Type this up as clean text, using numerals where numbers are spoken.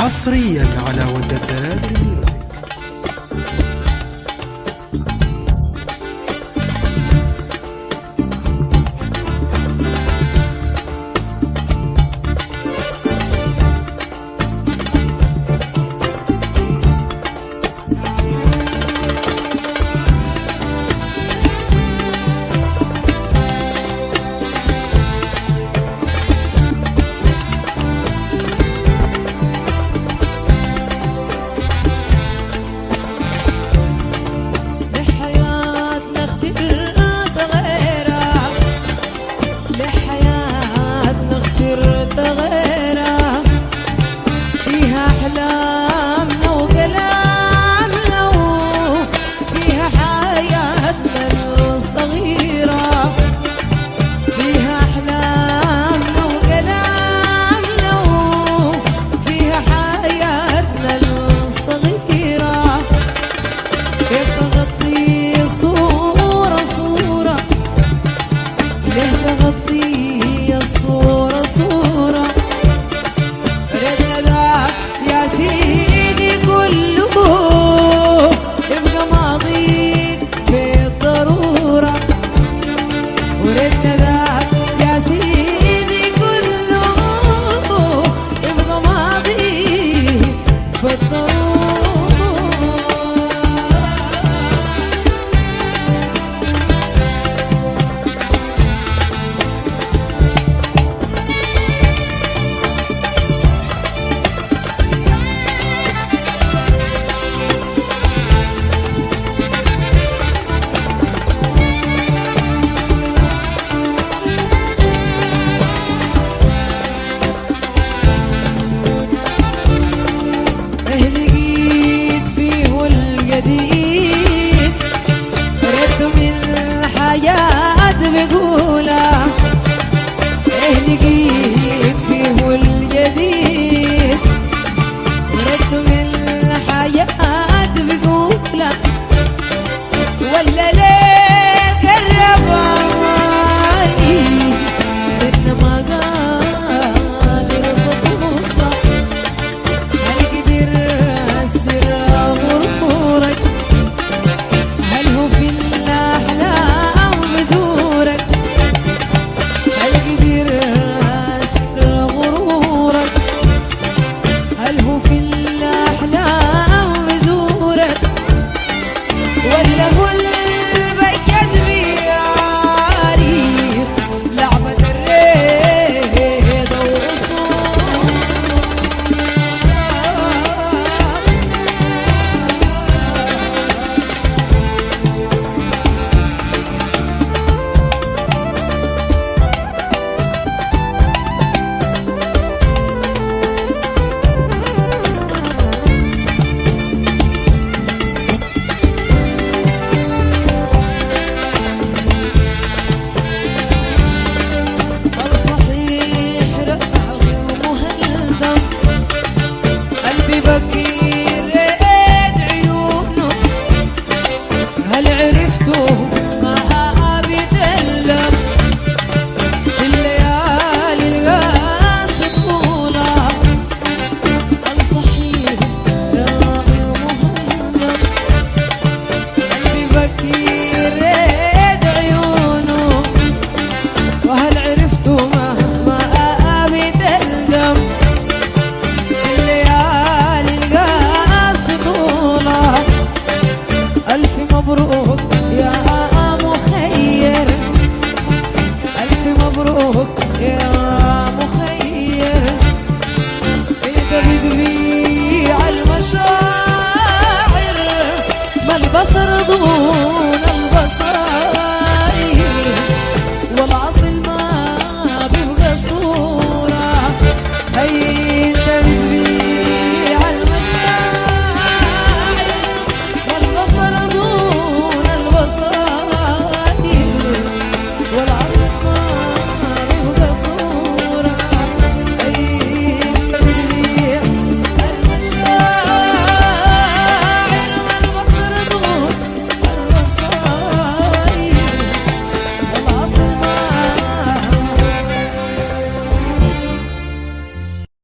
حصريا على ود الدنادل ميوزك. بقوله لقيت فيه الجديد ورد من الحياة بقوله ولا ليه قرباني إنما قادر خطوطه هل قدر أسر غرورك هل هو في الأحلام بزورك هل قدر أسر غرورك هل هو في الأحلام بزورك ولا هو البيت بيعرف لعبة الريد وصول بكير ريد عيونه هل عرفتوا ما بيتألم الليالي القاسي طولة الصحيح راقي ومهندم قلبي بكير ريد عيونه وهل عرفتوا ما بيتألم ألف مبروك يا مخير ألف مبروك يا مخير انت بتبيع المشاعر ما البصر ضوء